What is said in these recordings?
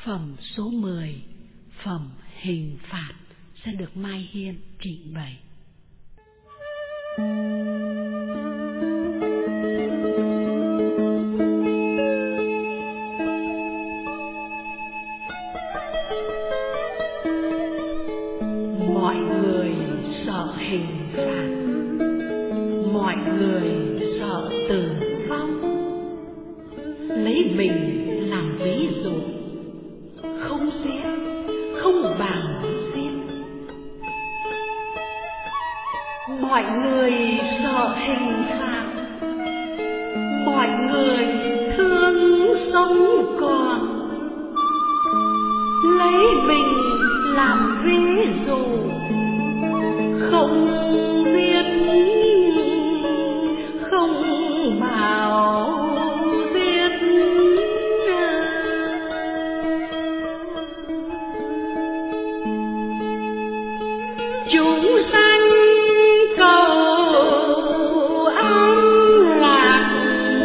Phẩm số 10, phẩm hình phạt sẽ được Mai Hiên trình bày. Mọi người sợ hình phạt, mọi người sợ tử vong, lấy mình làm ví dụ, không giết, không bằng giết. Mọi người sợ hình phạt, mọi người thương sống còn, lấy mình làm ví dụ, không giết, không bảo giết. Chúng sanh cầu an lạc,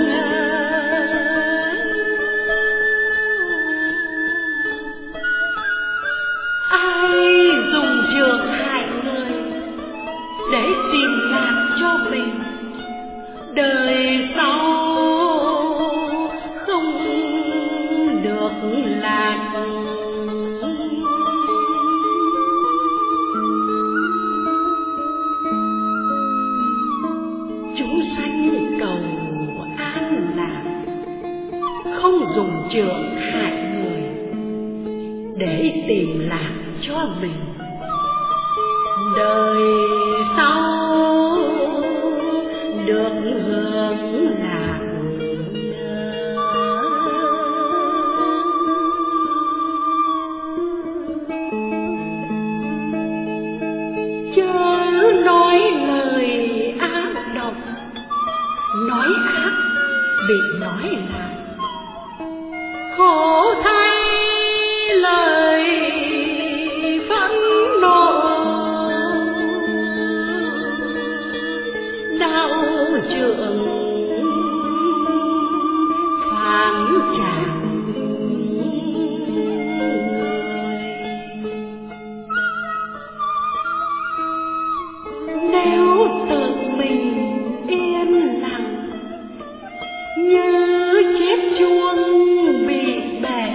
ai dùng trường hại người để tìm lạc cho mình, đời sau không được lạc. Chúng sanh cầu an lạc, không dùng trường hại người để tìm lạc cho mình, đời sau được hưởng lạc. Chớ nói lời ác độc, nói ác bị nói lại, khổ thay lời phẫn nộ, đau trượng phán trả người. Nếu tự mình yên lặng như chiếc chuông bị bể,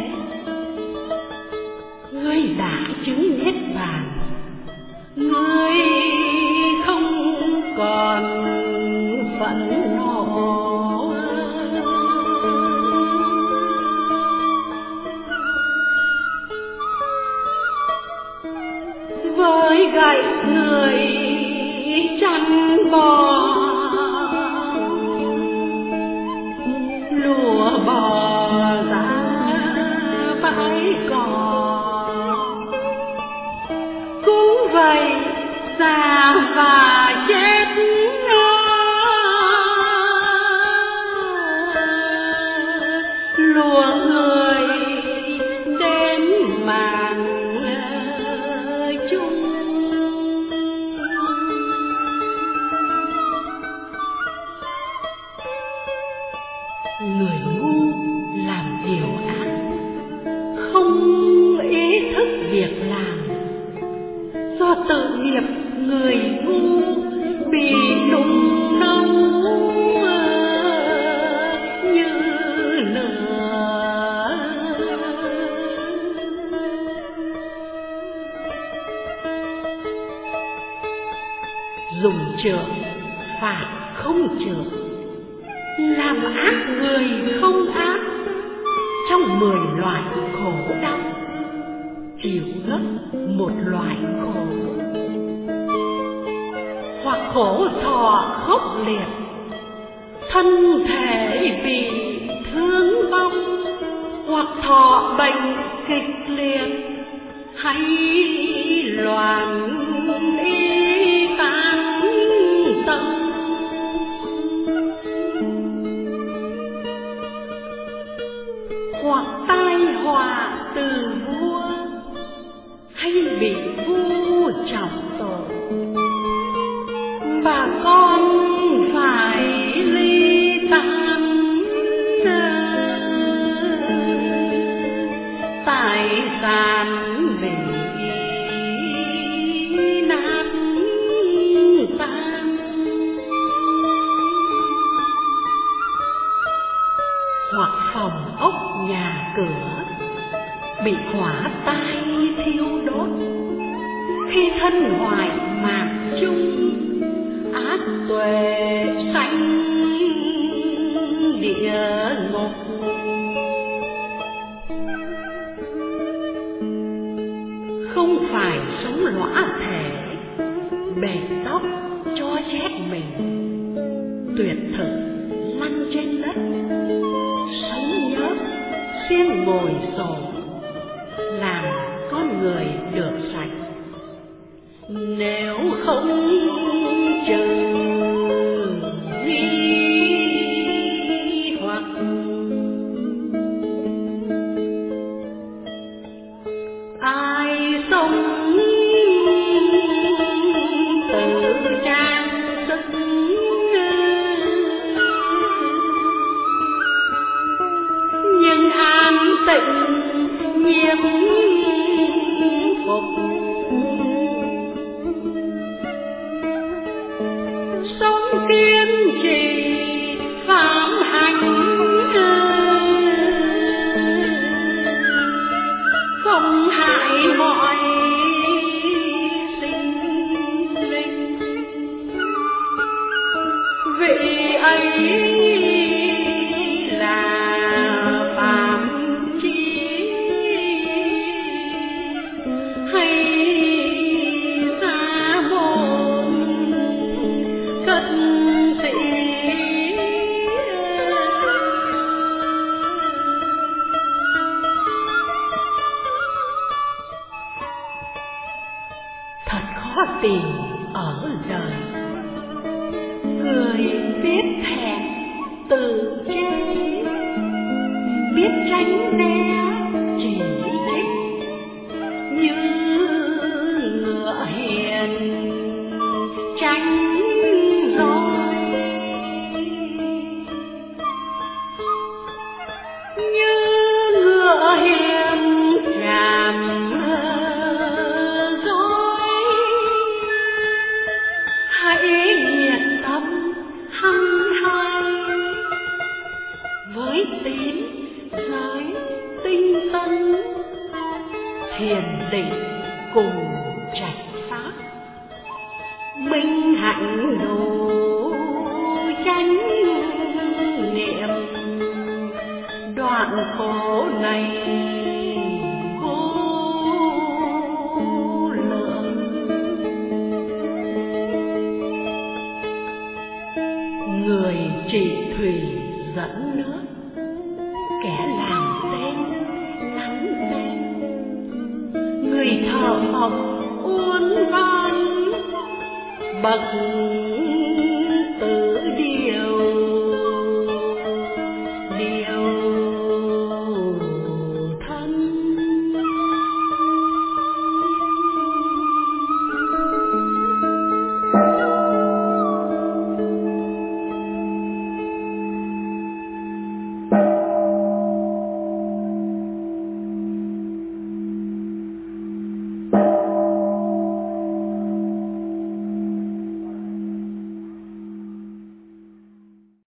ngươi đã chứng niết bàn, ngươi không còn phẫn nộ. Với gậy người chăn bò, lùa bò ra bãi cỏ, cũng vậy già và chết. Lùa người đến màn chung, người ngu làm điều ác, không ý thức việc làm, do tự nghiệp người ngu bị nung nấu như lửa. Dùng trượng phạt không trượng, làm ác người không ác, trong 10 loại khổ đau chịu gấp một loại khổ. Hoặc khổ thọ khốc liệt, thân thể bị thương vong, hoặc thọ bệnh kịch liệt, hay loạn y tán tâm. Hoặc tai họa từ vua, hay bị vua trọng tội, bà con phải ly tan. sản bị nát tan, hoặc phòng ốc nhà cửa bị hỏa tai thiêu đốt, khi thân hoài mạc chung ác tuệ sanh địa ngục. Không phải sống lõa thể bệt tóc cho chết mình, tuyệt thực lăn trên đất, sống nhớt xiên ngồi xổm, làm con người được sạch. Nếu không trừ nghi hoặc ai sống tự trang sức, nhưng an tịnh nhiễm phục, sống kiên trì phạm hạnh, không hại mọi sinh linh. Vị ấy là phạm chí hay sa môn cất sĩ, thật khó tìm ở đời người biết thẹn tự chế, biết tránh né chỉ trích như ngựa hiền tránh roi, như ngựa hiền chạm roi. Hãy nhiệt tâm hăng hái với tín giới tinh tấn, thiền định cùng trạch pháp, minh hạnh độ chánh niệm, đoạn khổ này vô lượng. Người trị thủy dẫn nước, kẻ làm tên nắn tên, người thợ mộc uốn van, bậc tử điều điều